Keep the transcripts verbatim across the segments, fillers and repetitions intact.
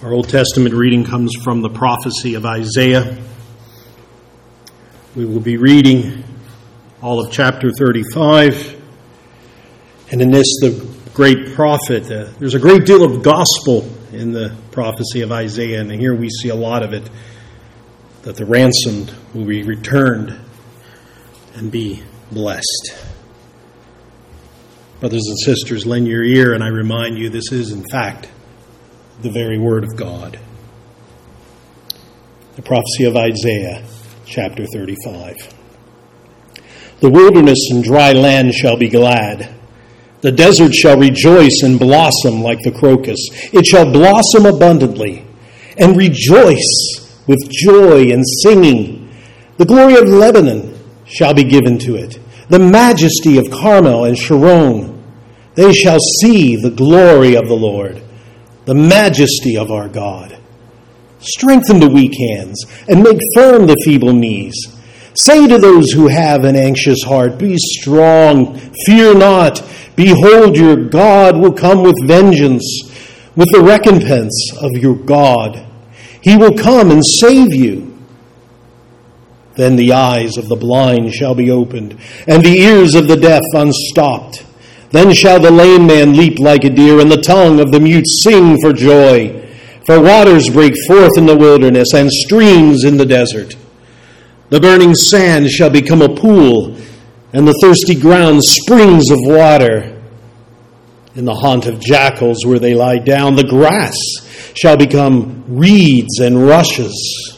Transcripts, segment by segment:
Our Old Testament reading comes from the prophecy of Isaiah. We will be reading all of chapter thirty-five. And in this, the great prophet, uh, there's a great deal of gospel in the prophecy of Isaiah. And here we see a lot of it, that the ransomed will be returned and be blessed. Brothers and sisters, lend your ear, and I remind you this is, in fact, the very word of God. The prophecy of Isaiah, chapter thirty-five. The wilderness and dry land shall be glad. The desert shall rejoice and blossom like the crocus. It shall blossom abundantly and rejoice with joy and singing. The glory of Lebanon shall be given to it, the majesty of Carmel and Sharon. They shall see the glory of the Lord, the majesty of our God. Strengthen the weak hands and make firm the feeble knees. Say to those who have an anxious heart, be strong, fear not. Behold, your God will come with vengeance, with the recompense of your God. He will come and save you. Then the eyes of the blind shall be opened, and the ears of the deaf unstopped. Then shall the lame man leap like a deer, and the tongue of the mute sing for joy. For waters break forth in the wilderness, and streams in the desert. The burning sand shall become a pool, and the thirsty ground springs of water. In the haunt of jackals where they lie down, the grass shall become reeds and rushes.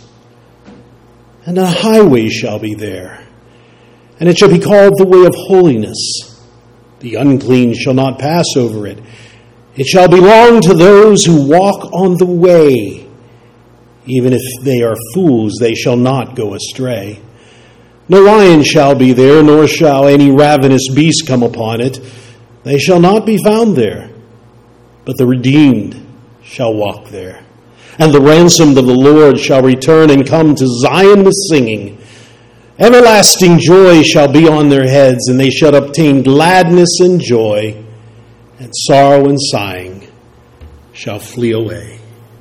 And a highway shall be there, and it shall be called the way of holiness. The unclean shall not pass over it. It shall belong to those who walk on the way. Even if they are fools, they shall not go astray. No lion shall be there, nor shall any ravenous beast come upon it. They shall not be found there, but the redeemed shall walk there. And the ransomed of the Lord shall return and come to Zion with singing. Everlasting joy shall be on their heads, and they shall obtain gladness and joy, and sorrow and sighing shall flee away.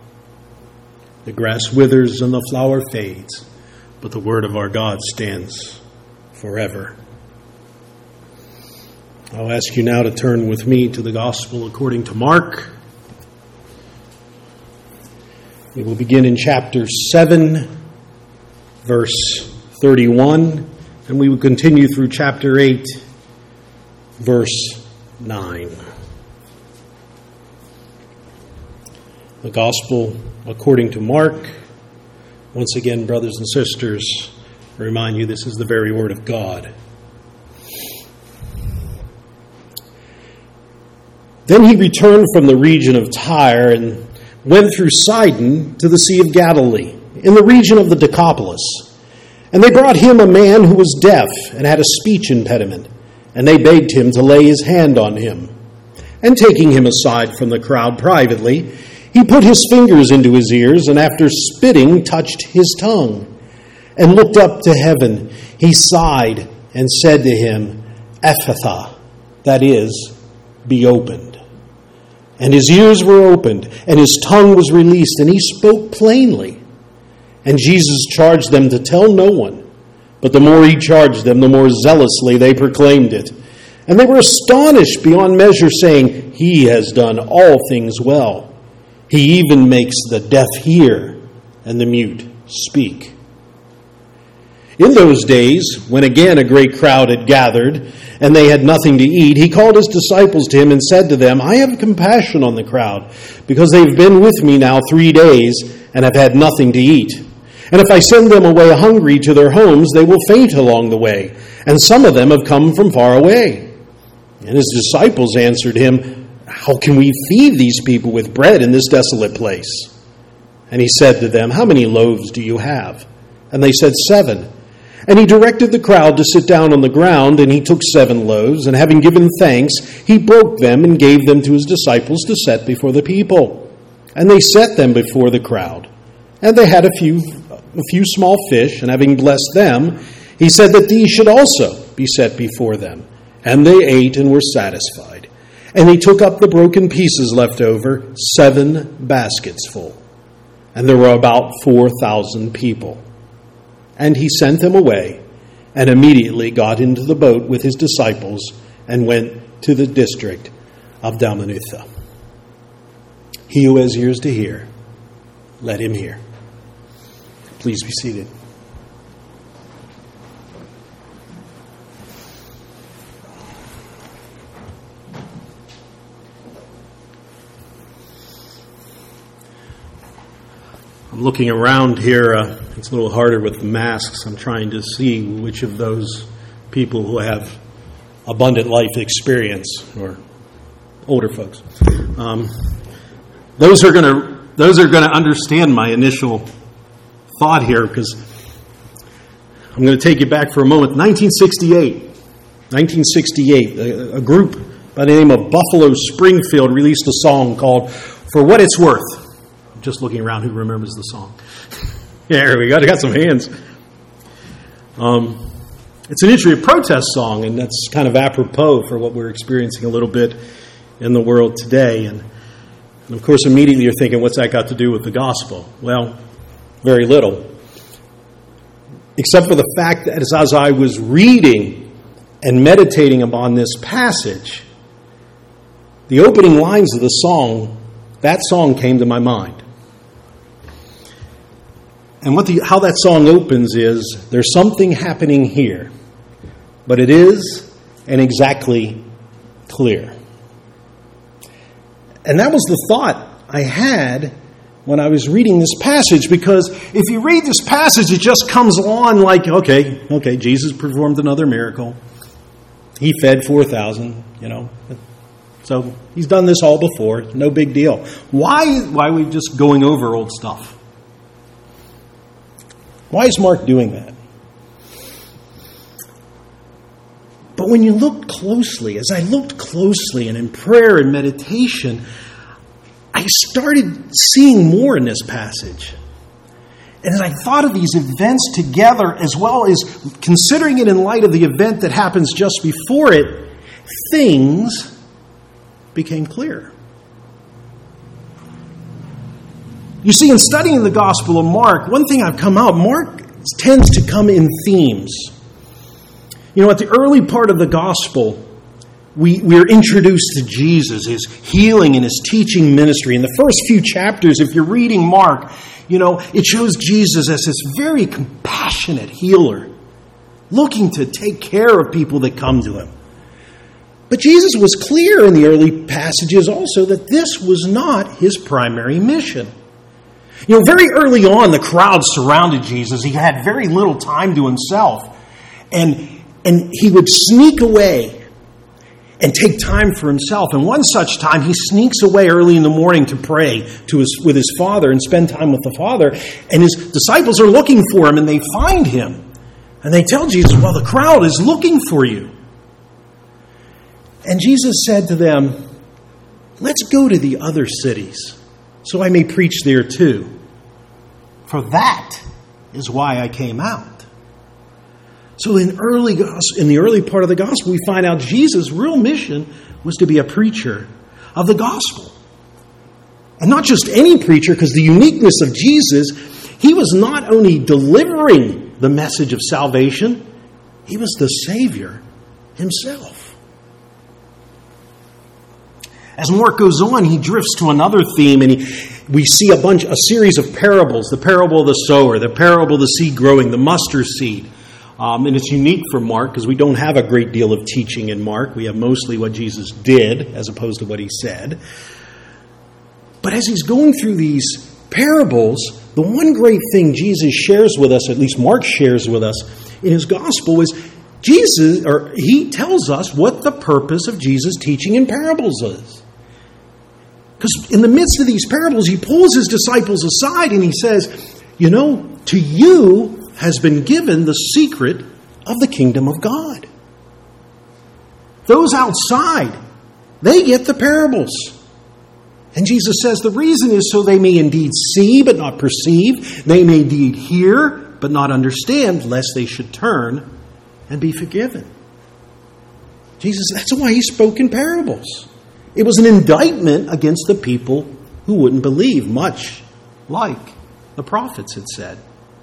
The grass withers and the flower fades, but the word of our God stands forever. I'll ask you now to turn with me to the Gospel according to Mark. We will begin in chapter seven, verse thirty-one, and we will continue through chapter eight, verse nine. The Gospel according to Mark. Once again, brothers and sisters, I remind you this is the very word of God. Then he returned from the region of Tyre and went through Sidon to the Sea of Galilee, in the region of the Decapolis. And they brought him a man who was deaf and had a speech impediment, and they begged him to lay his hand on him. And taking him aside from the crowd privately, he put his fingers into his ears, and after spitting, touched his tongue, and looked up to heaven. He sighed and said to him, Ephphatha, that is, be opened. And his ears were opened, and his tongue was released, and he spoke plainly. And Jesus charged them to tell no one. But the more he charged them, the more zealously they proclaimed it. And they were astonished beyond measure, saying, He has done all things well. He even makes the deaf hear and the mute speak. In those days, when again a great crowd had gathered, and they had nothing to eat, he called his disciples to him and said to them, I have compassion on the crowd, because they've been with me now three days and have had nothing to eat. And if I send them away hungry to their homes, they will faint along the way, and some of them have come from far away. And his disciples answered him, How can we feed these people with bread in this desolate place? And he said to them, How many loaves do you have? And they said, Seven. And he directed the crowd to sit down on the ground, and he took seven loaves, and having given thanks, he broke them and gave them to his disciples to set before the people. And they set them before the crowd. And they had a few, a few small fish, and having blessed them, he said that these should also be set before them. And they ate and were satisfied. And he took up the broken pieces left over, seven baskets full. and there were about four thousand people. And he sent them away, and immediately got into the boat with his disciples and went to the district of Dalmanutha. He who has ears to hear, let him hear. Please be seated. I'm looking around here. Uh, it's a little harder with the masks. I'm trying to see which of those people who have abundant life experience, or older folks, um, those are going to those are going to understand my initial thought here, because I'm going to take you back for a moment. nineteen sixty-eight, nineteen sixty-eight, a, a group by the name of Buffalo Springfield released a song called "For What It's Worth." Just looking around, who remembers the song? Yeah, there we go. I got some hands. Um, it's an entry of protest song, and that's kind of apropos for what we're experiencing a little bit in the world today. And, and of course, immediately you're thinking, what's that got to do with the gospel? Well, very little. Except for the fact that as I was reading and meditating upon this passage, the opening lines of the song, that song came to my mind. And what the, how that song opens is, there's something happening here, but it is and exactly clear. And that was the thought I had when I was reading this passage, because if you read this passage, it just comes on like, okay, okay, Jesus performed another miracle. He fed four thousand, you know. So he's done this all before. No big deal. Why, why are we just going over old stuff? Why is Mark doing that? But when you look closely, as I looked closely and in prayer and meditation, I started seeing more in this passage. And as I thought of these events together, as well as considering it in light of the event that happens just before it, things became clear. You see, in studying the Gospel of Mark, one thing I've come out, Mark tends to come in themes. You know, at the early part of the Gospel, we, we're introduced to Jesus, his healing and his teaching ministry. In the first few chapters, if you're reading Mark, you know, it shows Jesus as this very compassionate healer, looking to take care of people that come to him. But Jesus was clear in the early passages also that this was not his primary mission. You know, very early on, the crowd surrounded Jesus. He had very little time to himself. And, and he would sneak away and take time for himself. And one such time, he sneaks away early in the morning to pray to his, with his Father and spend time with the Father. And his disciples are looking for him, and they find him. And they tell Jesus, well, the crowd is looking for you. And Jesus said to them, let's go to the other cities, so I may preach there too. For that is why I came out. So in early in the early part of the gospel, we find out Jesus' real mission was to be a preacher of the gospel. And not just any preacher, because the uniqueness of Jesus, he was not only delivering the message of salvation, he was the Savior himself. As Mark goes on, he drifts to another theme, and he, we see a bunch, a series of parables: the parable of the sower, the parable of the seed growing, the mustard seed. Um, and it's unique for Mark because we don't have a great deal of teaching in Mark. We have mostly what Jesus did as opposed to what he said. But as he's going through these parables, the one great thing Jesus shares with us, at least Mark shares with us in his gospel, is Jesus, or he tells us what the purpose of Jesus' teaching in parables is. Because in the midst of these parables, he pulls his disciples aside and he says, you know, to you has been given the secret of the kingdom of God. Those outside, they get the parables. And Jesus says the reason is so they may indeed see but not perceive, they may indeed hear but not understand, lest they should turn and be forgiven. Jesus, that's why he spoke in parables. It was an indictment against the people who wouldn't believe, much like the prophets had said.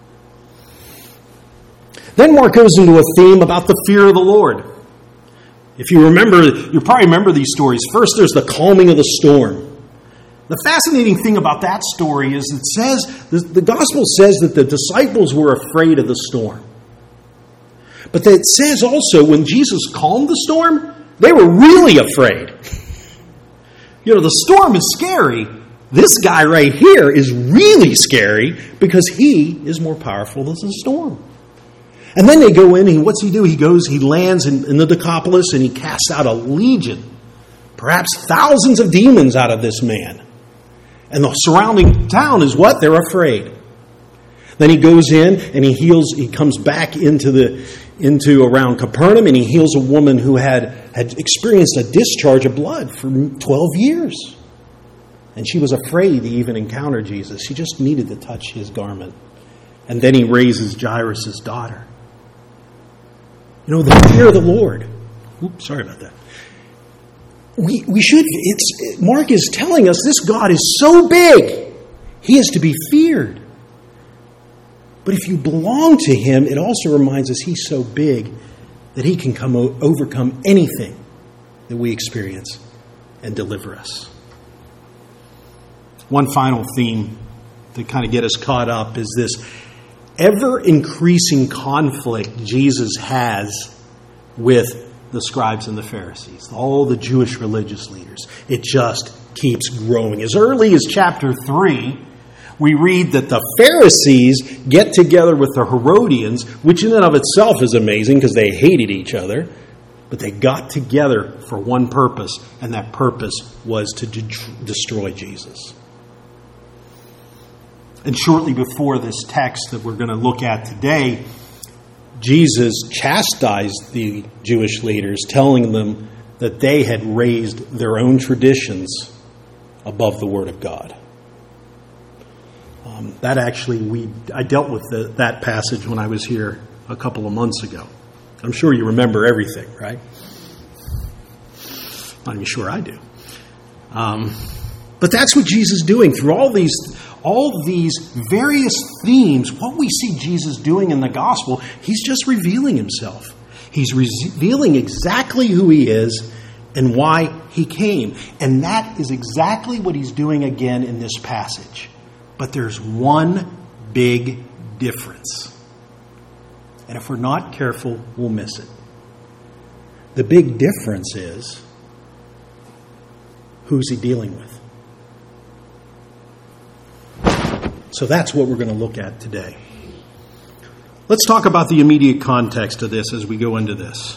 Then Mark goes into a theme about the fear of the Lord. If you remember, you probably remember these stories. First, there's the calming of the storm. The fascinating thing about that story is it says, the, the gospel says that the disciples were afraid of the storm. But it says also when Jesus calmed the storm, they were really afraid. You know, the storm is scary. This guy right here is really scary because he is more powerful than the storm. And then they go in, and what's he do? He goes, he lands in, in the Decapolis, and he casts out a legion, perhaps thousands of demons out of this man. And the surrounding town is what? They're afraid. Then he goes in, and he heals, he comes back into the into around Capernaum, and he heals a woman who had, had experienced a discharge of blood for twelve years. And she was afraid to even encounter Jesus. She just needed to touch his garment. And then he raises Jairus' daughter. You know, the fear of the Lord. Oops, sorry about that. We we should, it's, Mark is telling us this God is so big, he is to be feared. But if you belong to him, it also reminds us he's so big that he can come o- overcome anything that we experience and deliver us. One final theme to kind of get us caught up is this ever-increasing conflict Jesus has with the scribes and the Pharisees, all the Jewish religious leaders. It just keeps growing. As early as chapter three, we read that the Pharisees get together with the Herodians, which in and of itself is amazing because they hated each other, but they got together for one purpose, and that purpose was to de- destroy Jesus. And shortly before this text that we're going to look at today, Jesus chastised the Jewish leaders, telling them that they had raised their own traditions above the Word of God. Um, that actually, we I dealt with the, that passage when I was here a couple of months ago. I'm sure you remember everything, right? Not even sure I do. Um, but that's what Jesus is doing through all these all these various themes. What we see Jesus doing in the gospel, he's just revealing himself. He's revealing exactly who he is and why he came. And that is exactly what he's doing again in this passage. But there's one big difference. And if we're not careful, we'll miss it. The big difference is, who's he dealing with? So that's what we're going to look at today. Let's talk about the immediate context of this as we go into this.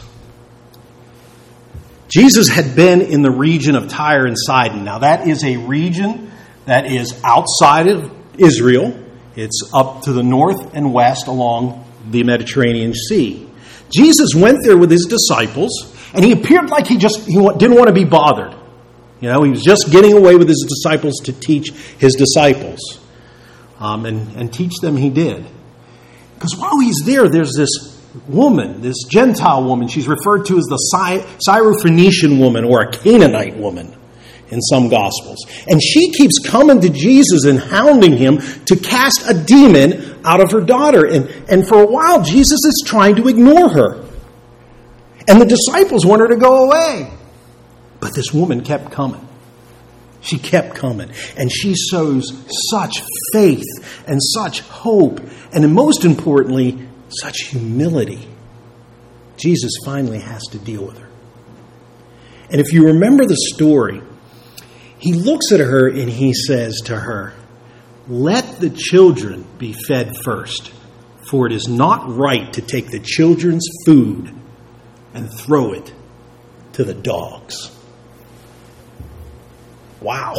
Jesus had been in the region of Tyre and Sidon. Now that is a region that is outside of Israel. It's up to the north and west along the Mediterranean Sea. Jesus went there with his disciples, and he appeared like he just he didn't want to be bothered. You know, he was just getting away with his disciples to teach his disciples. Um, and, and teach them he did. Because while he's there, there's this woman, this Gentile woman. She's referred to as the Sy- Syrophoenician woman or a Canaanite woman in some Gospels. And she keeps coming to Jesus and hounding him to cast a demon out of her daughter. And, and for a while, Jesus is trying to ignore her. And the disciples want her to go away. But this woman kept coming. She kept coming, and she shows such faith and such hope, and most importantly, such humility. Jesus finally has to deal with her. And if you remember the story, he looks at her and he says to her, "Let the children be fed first, for it is not right to take the children's food and throw it to the dogs." Wow.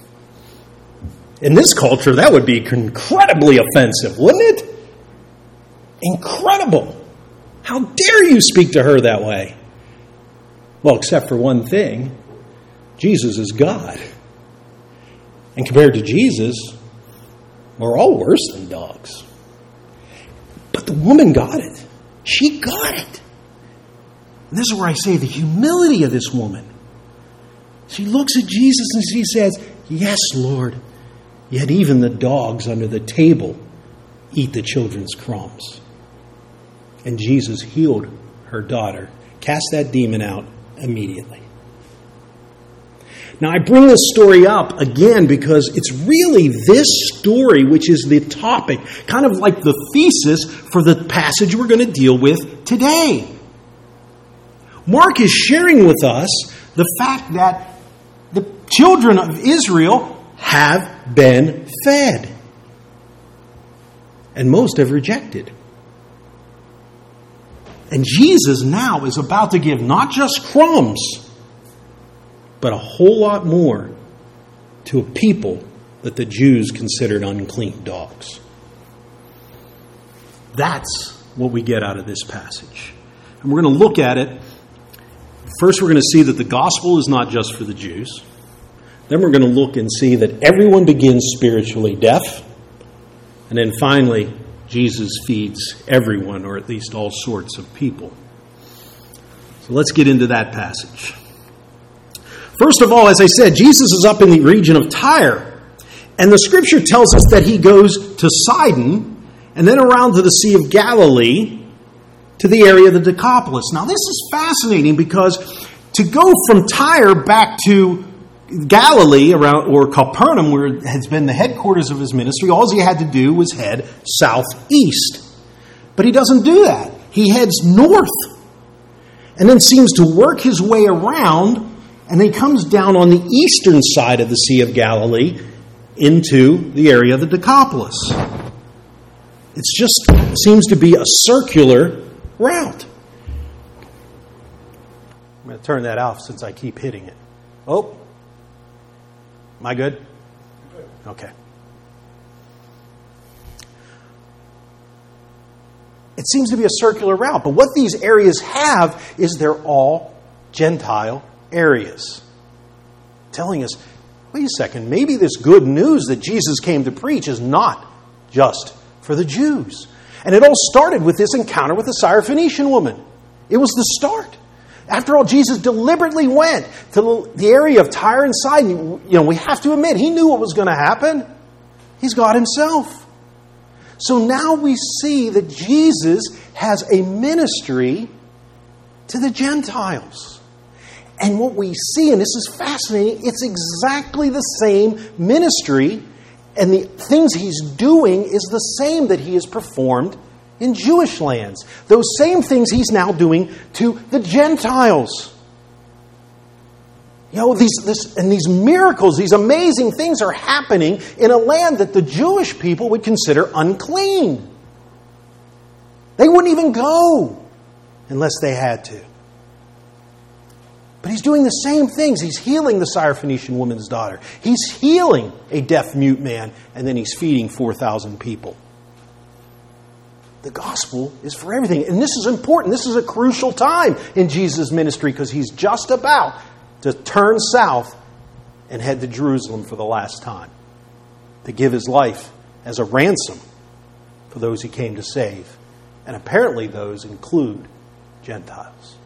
In this culture, that would be incredibly offensive, wouldn't it? Incredible. How dare you speak to her that way? Well, except for one thing. Jesus is God. And compared to Jesus, we're all worse than dogs. But the woman got it. She got it. And this is where I say the humility of this woman. She looks at Jesus and she says, "Yes, Lord. Yet even the dogs under the table eat the children's crumbs. And Jesus healed her daughter, cast that demon out immediately. Now, I bring this story up again because it's really this story which is the topic, kind of like the thesis for the passage we're going to deal with today. Mark is sharing with us the fact that the children of Israel have been fed. And most have rejected. And Jesus now is about to give not just crumbs, but a whole lot more to a people that the Jews considered unclean dogs. That's what we get out of this passage. And we're going to look at it. First, we're going to see that the gospel is not just for the Jews. Then we're going to look and see that everyone begins spiritually deaf. And then finally, Jesus feeds everyone, or at least all sorts of people. So let's get into that passage. First of all, as I said, Jesus is up in the region of Tyre. And the scripture tells us that he goes to Sidon and then around to the Sea of Galilee to the area of the Decapolis. Now, this is fascinating because to go from Tyre back to Galilee, around or Capernaum, where has been the headquarters of his ministry, all he had to do was head southeast. But he doesn't do that. He heads north and then seems to work his way around, and then he comes down on the eastern side of the Sea of Galilee into the area of the Decapolis. It just seems to be a circular route. I'm going to turn that off since I keep hitting it. Oh. Am I good? Okay. It seems to be a circular route, but what these areas have is they're all Gentile areas. Telling us, wait a second, maybe this good news that Jesus came to preach is not just for the Jews. And it all started with this encounter with the Syrophoenician woman. It was the start. After all, Jesus deliberately went to the area of Tyre and Sidon. You know, we have to admit, he knew what was going to happen. He's God himself. So now we see that Jesus has a ministry to the Gentiles. And what we see, and this is fascinating, it's exactly the same ministry, and the things he's doing is the same that he has performed in Jewish lands. Those same things he's now doing to the Gentiles. You know, these this and these miracles, these amazing things are happening in a land that the Jewish people would consider unclean. They wouldn't even go unless they had to. But he's doing the same things. He's healing the Syrophoenician woman's daughter. He's healing a deaf mute man, and then he's feeding four thousand people. The gospel is for everything. And this is important. This is a crucial time in Jesus' ministry because he's just about to turn south and head to Jerusalem for the last time to give his life as a ransom for those he came to save. And apparently those include Gentiles.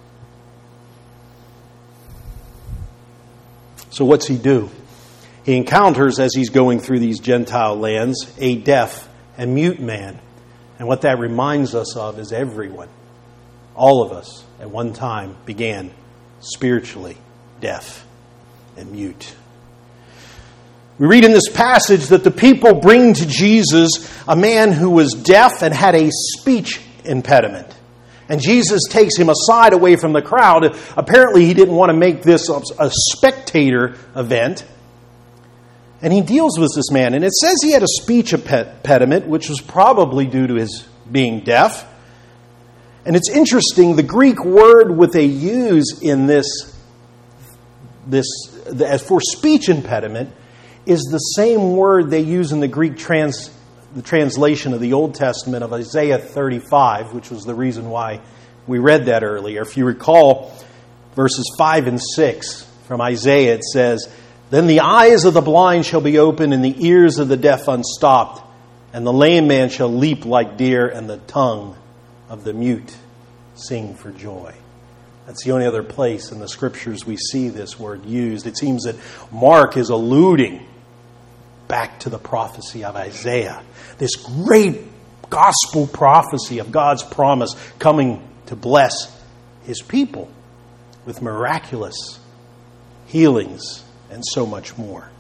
So what's he do? He encounters, as he's going through these Gentile lands, a deaf and mute man. And what that reminds us of is everyone, all of us, at one time began spiritually deaf and mute. We read in this passage that the people bring to Jesus a man who was deaf and had a speech impediment. And Jesus takes him aside away from the crowd. Apparently he didn't want to make this a spectator event. And he deals with this man. And it says he had a speech impediment, which was probably due to his being deaf. And it's interesting, the Greek word what they use in this, this as for speech impediment is the same word they use in the Greek trans, the translation of the Old Testament of Isaiah thirty-five, which was the reason why we read that earlier. If you recall verses five and six from Isaiah, it says, "Then the eyes of the blind shall be opened, and the ears of the deaf unstopped, and the lame man shall leap like deer, and the tongue of the mute sing for joy." That's the only other place in the Scriptures we see this word used. It seems that Mark is alluding back to the prophecy of Isaiah. This great gospel prophecy of God's promise coming to bless his people with miraculous healings and so much more.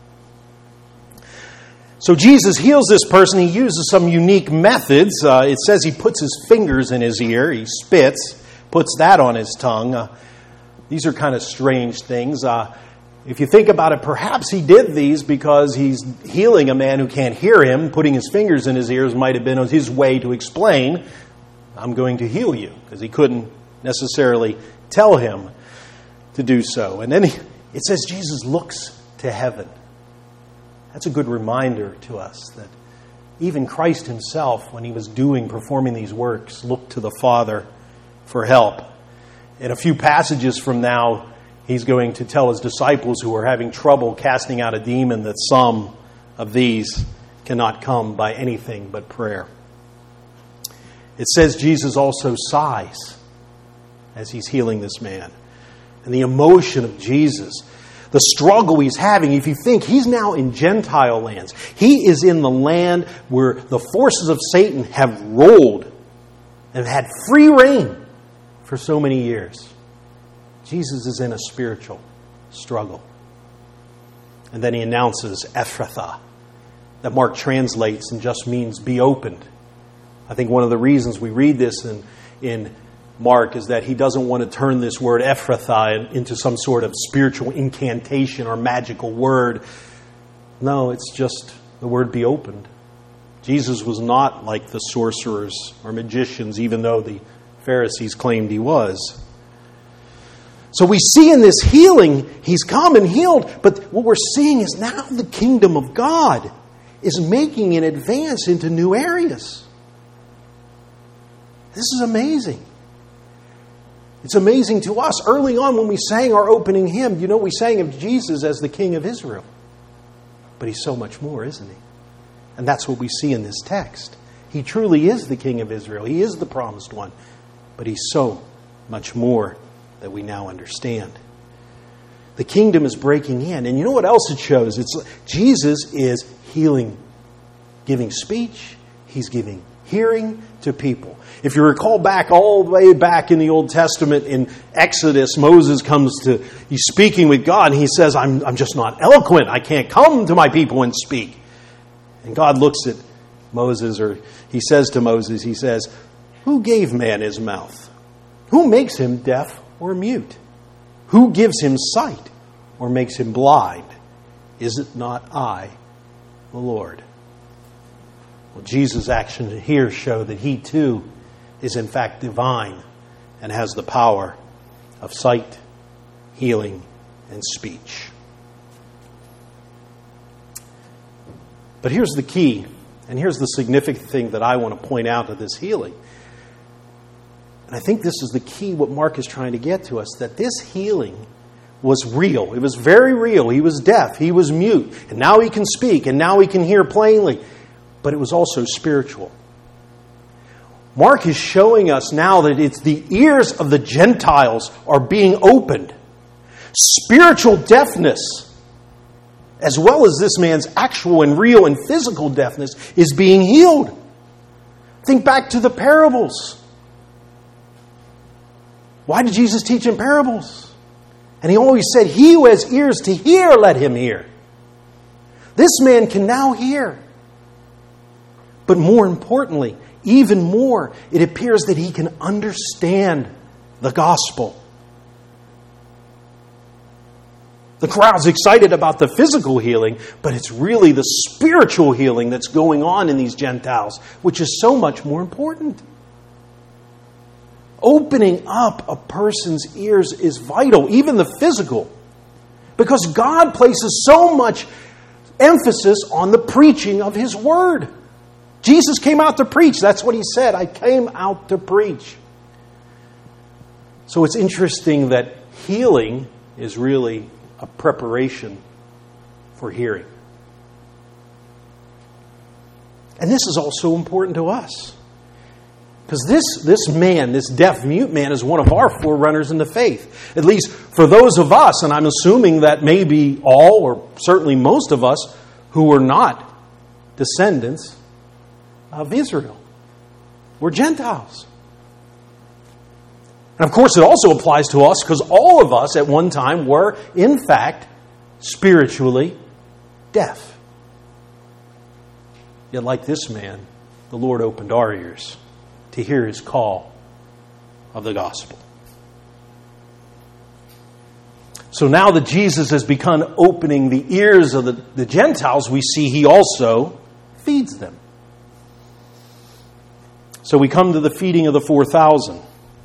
So Jesus heals this person. He uses some unique methods. Uh, it says he puts his fingers in his ear. He spits, puts that on his tongue. Uh, these are kind of strange things. Uh, if you think about it, perhaps he did these because he's healing a man who can't hear him. Putting his fingers in his ears might have been his way to explain, I'm going to heal you, because he couldn't necessarily tell him to do so. And then he, it says Jesus looks to heaven. That's a good reminder to us that even Christ himself, when he was doing, performing these works, looked to the Father for help. In a few passages from now, he's going to tell his disciples who are having trouble casting out a demon that some of these cannot come by anything but prayer. It says Jesus also sighs as he's healing this man. And the emotion of Jesus, the struggle he's having, if you think he's now in Gentile lands, he is in the land where the forces of Satan have rolled and had free reign for so many years. Jesus is in a spiritual struggle. And then he announces Ephrathah, that Mark translates and just means be opened. I think one of the reasons we read this in, in Mark is that he doesn't want to turn this word Ephrathah into some sort of spiritual incantation or magical word. No, it's just the word be opened. Jesus was not like the sorcerers or magicians, even though the Pharisees claimed he was. So we see in this healing, he's come and healed, but what we're seeing is now the kingdom of God is making an advance into new areas. This is amazing. It's amazing to us. Early on when we sang our opening hymn, you know, we sang of Jesus as the King of Israel. But he's so much more, isn't he? And that's what we see in this text. He truly is the King of Israel. He is the promised one. But he's so much more that we now understand. The kingdom is breaking in. And you know what else it shows? It's Jesus is healing, giving speech. He's giving hearing to people. If you recall back all the way back in the Old Testament, in Exodus, Moses comes to, he's speaking with God, and he says, I'm, I'm just not eloquent. I can't come to my people and speak. And God looks at Moses, or he says to Moses, he says, who gave man his mouth? Who makes him deaf or mute? Who gives him sight or makes him blind? Is it not I, the Lord? Well, Jesus' actions here show that he too is in fact divine and has the power of sight, healing, and speech. But here's the key, and here's the significant thing that I want to point out of this healing. And I think this is the key, what Mark is trying to get to us, that this healing was real. It was very real. He was deaf. He was mute. And now he can speak, and now he can hear plainly. But it was also spiritual. Mark is showing us now that it's the ears of the Gentiles are being opened. Spiritual deafness, as well as this man's actual and real and physical deafness, is being healed. Think back to the parables. Why did Jesus teach in parables? And he always said, he who has ears to hear, let him hear. This man can now hear. But more importantly, even more, it appears that he can understand the gospel. The crowd's excited about the physical healing, but it's really the spiritual healing that's going on in these Gentiles, which is so much more important. Opening up a person's ears is vital, even the physical, because God places so much emphasis on the preaching of His Word. Jesus came out to preach. That's what He said. I came out to preach. So it's interesting that healing is really a preparation for hearing. And this is also important to us. Because this, this man, this deaf, mute man, is one of our forerunners in the faith. At least for those of us, and I'm assuming that maybe all, or certainly most of us, who were not descendants of Israel, were Gentiles. And of course, it also applies to us because all of us at one time were, in fact, spiritually deaf. Yet like this man, the Lord opened our ears to hear his call of the gospel. So now that Jesus has begun opening the ears of the, the Gentiles, we see he also feeds them. So we come to the feeding of the four thousand.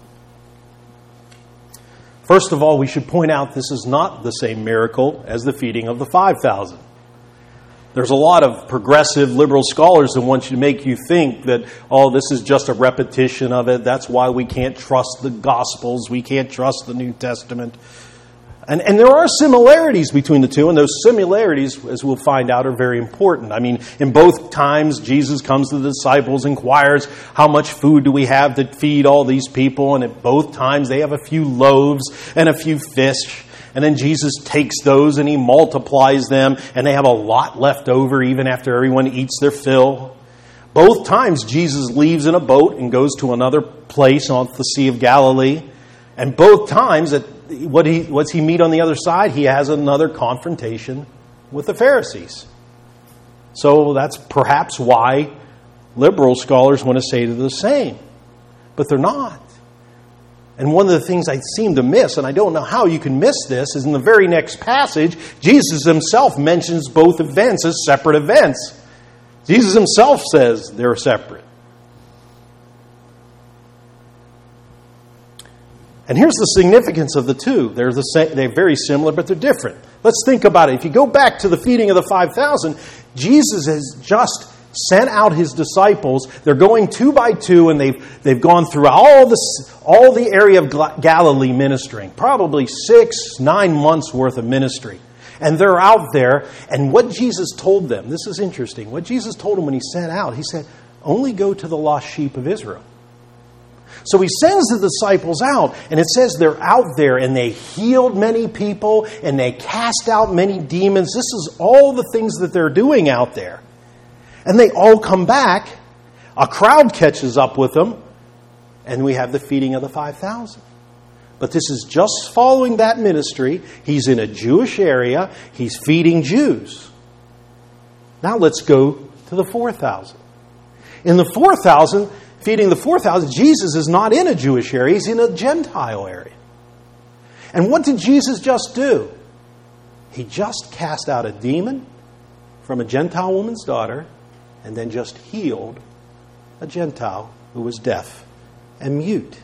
First of all, we should point out this is not the same miracle as the feeding of the five thousand. There's a lot of progressive liberal scholars that want you to make you think that, oh, this is just a repetition of it. That's why we can't trust the Gospels. We can't trust the New Testament. And, and there are similarities between the two, and those similarities, as we'll find out, are very important. I mean, in both times, Jesus comes to the disciples, inquires, how much food do we have to feed all these people? And at both times, they have a few loaves and a few fish. And then Jesus takes those and he multiplies them, and they have a lot left over even after everyone eats their fill. Both times, Jesus leaves in a boat and goes to another place off the Sea of Galilee. And both times, at What he, what's he meet on the other side? He has another confrontation with the Pharisees. So that's perhaps why liberal scholars want to say the same. But they're not. And one of the things I seem to miss, and I don't know how you can miss this, is in the very next passage, Jesus himself mentions both events as separate events. Jesus himself says they're separate. And here's the significance of the two. They're the same, they're very similar, but they're different. Let's think about it. If you go back to the feeding of the five thousand, Jesus has just sent out his disciples. They're going two by two, and they've they've gone through all the all the area of Galilee ministering, probably six, nine months worth of ministry. And they're out there, and what Jesus told them, this is interesting. What Jesus told them when he sent out, he said, "Only go to the lost sheep of Israel." So he sends the disciples out, and it says they're out there, and they healed many people, and they cast out many demons. This is all the things that they're doing out there. And they all come back. A crowd catches up with them, and we have the feeding of the five thousand. But this is just following that ministry. He's in a Jewish area. He's feeding Jews. Now let's go to the four thousand. In the four thousand... feeding the four thousand, Jesus is not in a Jewish area. He's in a Gentile area. And what did Jesus just do? He just cast out a demon from a Gentile woman's daughter and then just healed a Gentile who was deaf and mute.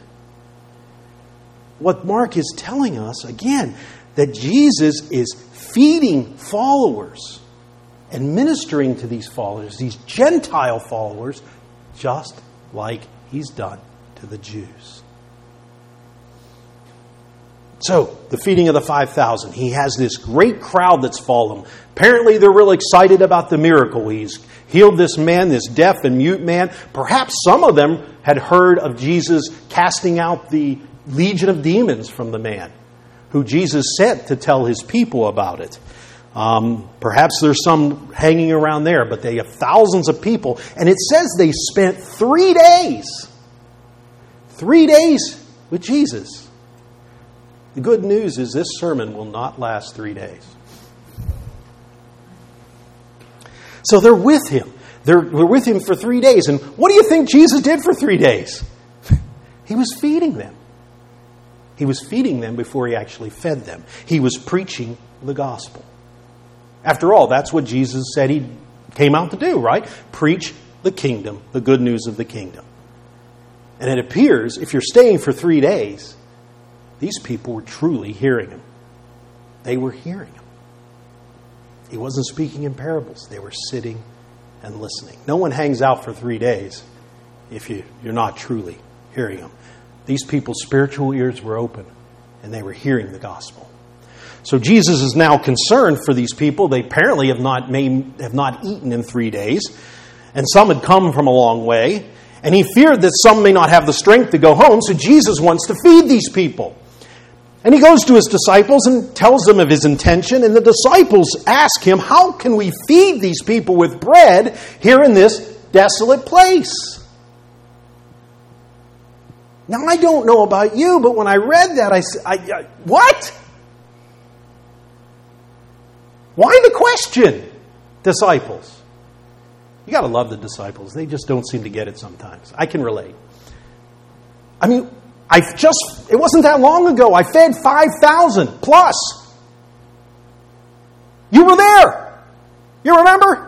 What Mark is telling us, again, that Jesus is feeding followers and ministering to these followers, these Gentile followers, just like he's done to the Jews. So, the feeding of the five thousand. He has this great crowd that's following him. Apparently, they're real excited about the miracle. He's healed this man, this deaf and mute man. Perhaps some of them had heard of Jesus casting out the legion of demons from the man, who Jesus sent to tell his people about it. Um, perhaps there's some hanging around there, but they have thousands of people. And it says they spent three days. Three days with Jesus. The good news is this sermon will not last three days. So they're with him. They're, they're with him for three days. And what do you think Jesus did for three days? He was feeding them. He was feeding them before he actually fed them. He was preaching the gospel. After all, that's what Jesus said he came out to do, right? Preach the kingdom, the good news of the kingdom. And it appears, if you're staying for three days, these people were truly hearing him. They were hearing him. He wasn't speaking in parables. They were sitting and listening. No one hangs out for three days if you, you're not truly hearing him. These people's spiritual ears were open, and they were hearing the gospel. So Jesus is now concerned for these people. They apparently have not made, have not eaten in three days. And some had come from a long way. And he feared that some may not have the strength to go home. So Jesus wants to feed these people. And he goes to his disciples and tells them of his intention. And the disciples ask him, how can we feed these people with bread here in this desolate place? Now, I don't know about you, but when I read that, I said, I, I, what? Why the question, disciples? You got to love the disciples. They just don't seem to get it sometimes. I can relate. I mean, I just, it wasn't that long ago, I fed five thousand plus. You were there. You remember?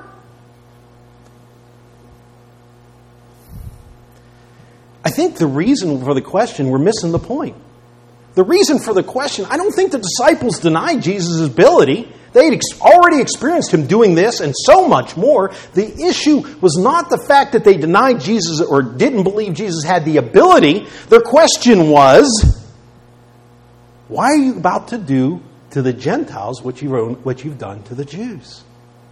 I think the reason for the question, we're missing the point. The reason for the question, I don't think the disciples denied Jesus' ability. They had ex- already experienced him doing this and so much more. The issue was not the fact that they denied Jesus or didn't believe Jesus had the ability. Their question was, why are you about to do to the Gentiles what, you, what you've done to the Jews?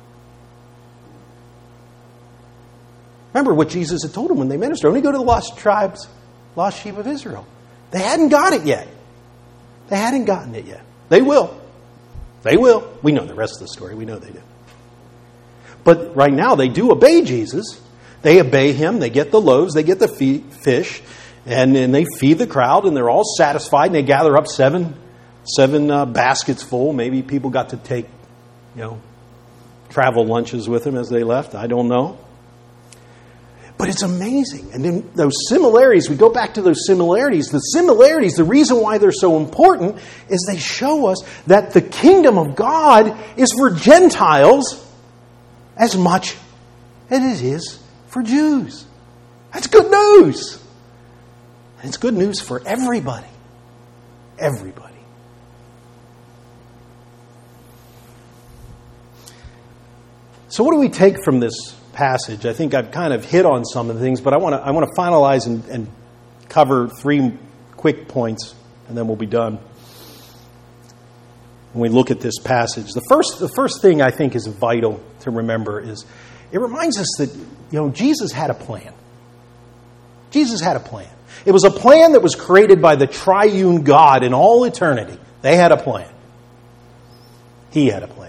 Remember what Jesus had told them when they ministered. Only go to the lost tribes, lost sheep of Israel. They hadn't got it yet. They hadn't gotten it yet. They will. They will. We know the rest of the story. We know they do. But right now they do obey Jesus. They obey him. They get the loaves. They get the fish. And then they feed the crowd. And they're all satisfied. And they gather up seven, seven uh, baskets full. Maybe people got to take, you know, travel lunches with them as they left. I don't know. But it's amazing. And then those similarities, we go back to those similarities. The similarities, the reason why they're so important is they show us that the kingdom of God is for Gentiles as much as it is for Jews. That's good news. And it's good news for everybody. Everybody. So what do we take from this passage? I think I've kind of hit on some of the things, but I want to I want to finalize and, and cover three quick points, and then we'll be done. When we look at this passage, the first the first thing I think is vital to remember is it reminds us that, you know, Jesus had a plan. Jesus had a plan. It was a plan that was created by the triune God in all eternity. They had a plan. He had a plan.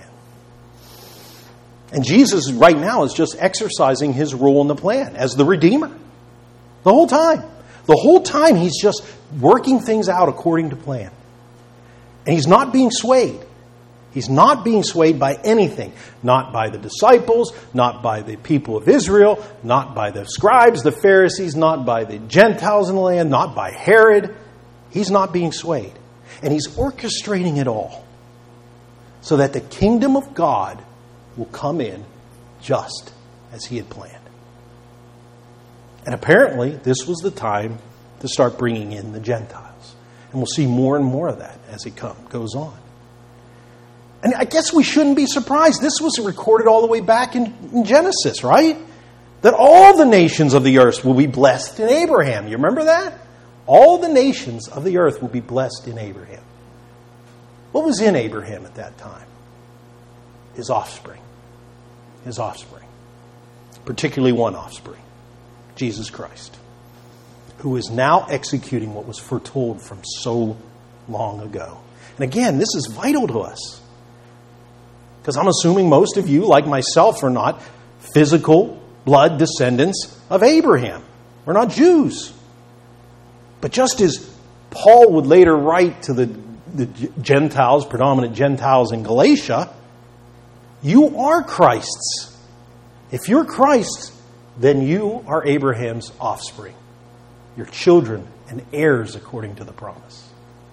And Jesus right now is just exercising his role in the plan as the Redeemer. The whole time. The whole time he's just working things out according to plan. And he's not being swayed. He's not being swayed by anything. Not by the disciples, not by the people of Israel, not by the scribes, the Pharisees, not by the Gentiles in the land, not by Herod. He's not being swayed. And he's orchestrating it all so that the kingdom of God will come in just as he had planned. And apparently, this was the time to start bringing in the Gentiles. And we'll see more and more of that as it come, goes on. And I guess we shouldn't be surprised. This was recorded all the way back in, in Genesis, right? That all the nations of the earth will be blessed in Abraham. You remember that? All the nations of the earth will be blessed in Abraham. What was in Abraham at that time? His offspring. His offspring. Particularly one offspring. Jesus Christ. Who is now executing what was foretold from so long ago. And again, this is vital to us. Because I'm assuming most of you, like myself, are not physical blood descendants of Abraham. We're not Jews. But just as Paul would later write to the, the Gentiles, predominant Gentiles in Galatia, you are Christ's. If you're Christ's, then you are Abraham's offspring. Your children and heirs according to the promise.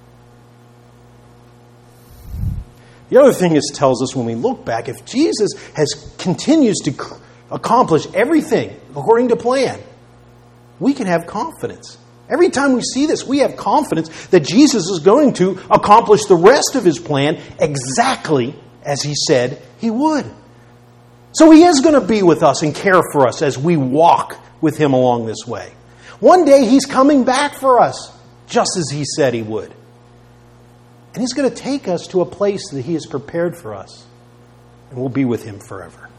The other thing this tells us when we look back, if Jesus has continues to accomplish everything according to plan, we can have confidence. Every time we see this, we have confidence that Jesus is going to accomplish the rest of his plan exactly as he said he would. So he is going to be with us and care for us as we walk with him along this way. One day he's coming back for us, just as he said he would. And he's going to take us to a place that he has prepared for us. And we'll be with him forever.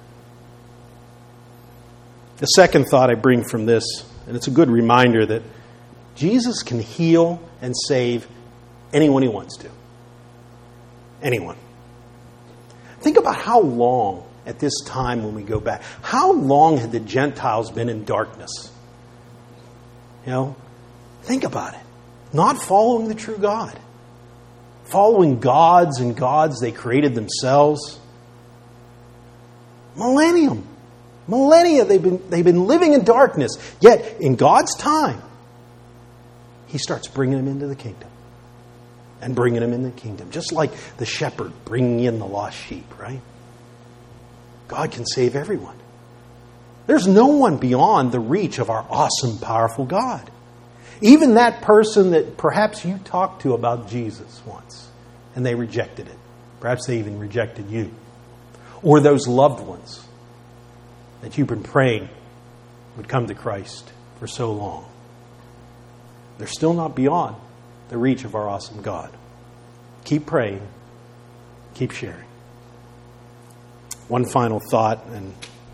The second thought I bring from this, and it's a good reminder that Jesus can heal and save anyone he wants to. Anyone. Think about how long at this time when we go back, how long had the Gentiles been in darkness? You know, think about it. Not following the true God. Following gods and gods they created themselves. Millennium. Millennia they've been, they've been living in darkness. Yet, in God's time, He starts bringing them into the kingdom. And bringing them in the kingdom. Just like the shepherd bringing in the lost sheep, right? God can save everyone. There's no one beyond the reach of our awesome, powerful God. Even that person that perhaps you talked to about Jesus once and they rejected it. Perhaps they even rejected you. Or those loved ones that you've been praying would come to Christ for so long. They're still not beyond the reach of our awesome God. Keep praying. Keep sharing. One final thought, and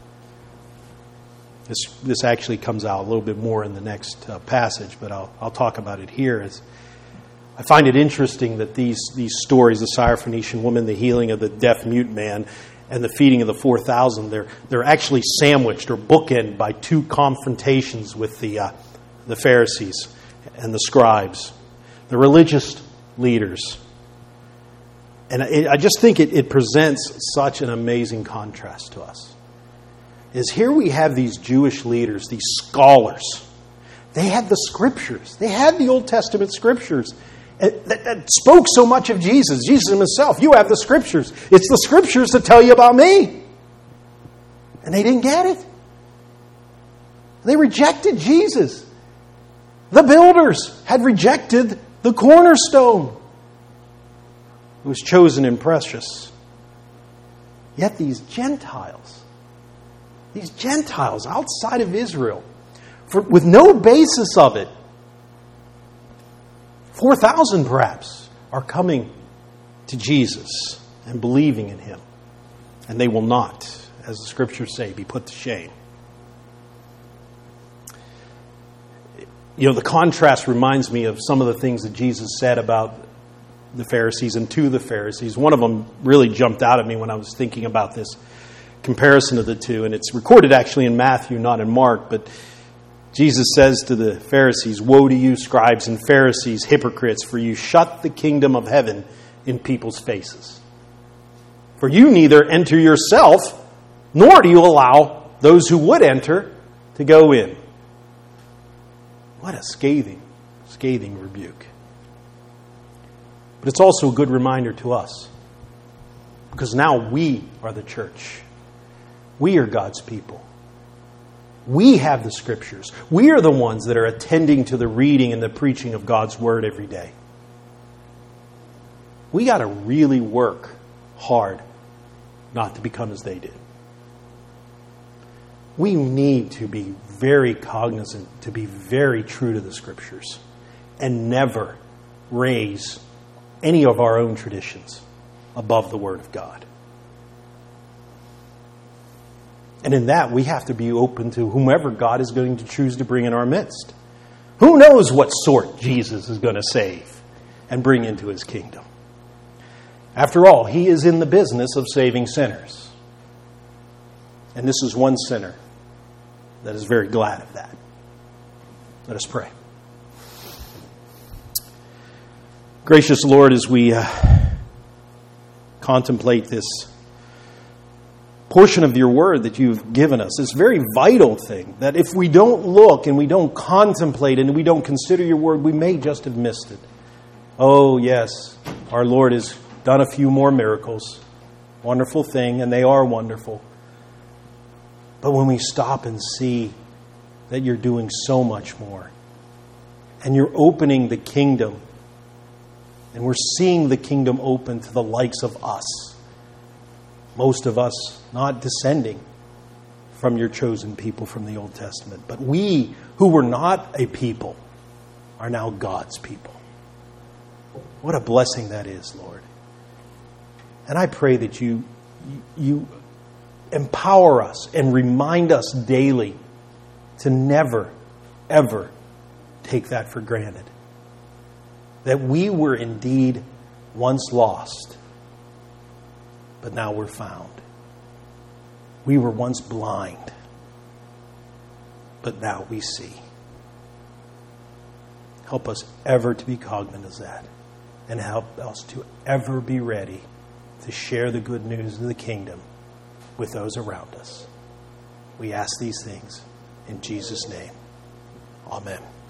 this this actually comes out a little bit more in the next uh, passage, but I'll I'll talk about it here. Is I find it interesting that these these stories, the Syrophoenician woman, the healing of the deaf mute man, and the feeding of the four thousand, they're they're actually sandwiched or bookended by two confrontations with the uh, the Pharisees and the scribes. The religious leaders. And it, I just think it, it presents such an amazing contrast to us. Is here we have these Jewish leaders, these scholars. They had the scriptures. They had the Old Testament scriptures that, that spoke so much of Jesus. Jesus himself, you have the scriptures. It's the scriptures that tell you about me. And they didn't get it. They rejected Jesus. The builders had rejected the cornerstone. It was chosen and precious. Yet these Gentiles, these Gentiles outside of Israel, for, with no basis of it, four thousand perhaps, are coming to Jesus and believing in Him. And they will not, as the Scriptures say, be put to shame. You know, the contrast reminds me of some of the things that Jesus said about the Pharisees and to the Pharisees. One of them really jumped out at me when I was thinking about this comparison of the two. And it's recorded actually in Matthew, not in Mark. But Jesus says to the Pharisees, "Woe to you, scribes and Pharisees, hypocrites, for you shut the kingdom of heaven in people's faces. For you neither enter yourself, nor do you allow those who would enter to go in." What a scathing, scathing rebuke. But it's also a good reminder to us. Because now we are the church. We are God's people. We have the Scriptures. We are the ones that are attending to the reading and the preaching of God's Word every day. We got to really work hard not to become as they did. We need to be very cognizant, to be very true to the Scriptures, and never raise any of our own traditions above the Word of God. And in that, we have to be open to whomever God is going to choose to bring in our midst. Who knows what sort Jesus is going to save and bring into His kingdom? After all, He is in the business of saving sinners. And this is one sinner that is very glad of that. Let us pray. Gracious Lord, as we uh, contemplate this portion of your word that you've given us, this very vital thing, that if we don't look and we don't contemplate and we don't consider your word, we may just have missed it. Oh, yes, our Lord has done a few more miracles. Wonderful thing, and they are wonderful. But when we stop and see that you're doing so much more, and you're opening the kingdom, and we're seeing the kingdom open to the likes of us, most of us not descending from your chosen people from the Old Testament, but we who were not a people are now God's people. What a blessing that is, Lord. And I pray that you you empower us and remind us daily to never, ever take that for granted. that we were indeed once lost, but now we're found. We were once blind, but now we see. Help us ever to be cognizant of that, and help us to ever be ready to share the good news of the kingdom with those around us. We ask these things in Jesus' name. Amen.